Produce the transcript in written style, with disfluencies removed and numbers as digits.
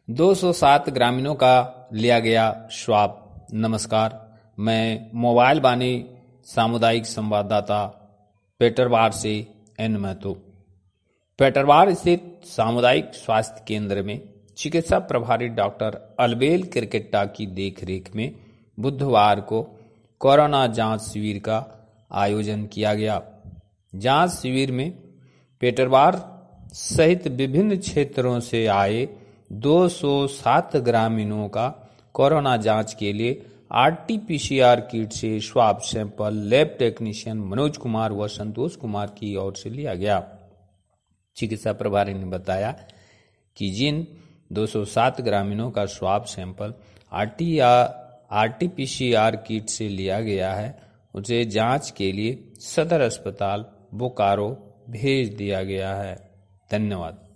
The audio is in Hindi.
207 ग्रामीणों का लिया गया स्वाब। नमस्कार, मैं मोबाइल बानी सामुदायिक संवाददाता पेटरवार से एन महतो। पेटरवार स्थित सामुदायिक स्वास्थ्य केंद्र में चिकित्सा प्रभारी डॉक्टर अलबेल क्रिकेटा की देखरेख में बुधवार को कोरोना जांच शिविर का आयोजन किया गया। जांच शिविर में पेटरवार सहित विभिन्न क्षेत्रों से आए 207 ग्रामीणों का कोरोना जांच के लिए आरटीपीसीआर किट से swab sample lab technician Manoj Kumar व संतोष कुमार की ओर से लिया गया। चिकित्सा प्रभारी ने बताया कि जिन 207 ग्रामीणों का स्वाब सैंपल आरटीपीसीआर किट से लिया गया है, उसे जांच के लिए सदर अस्पताल बोकारो भेज दिया गया है। धन्यवाद।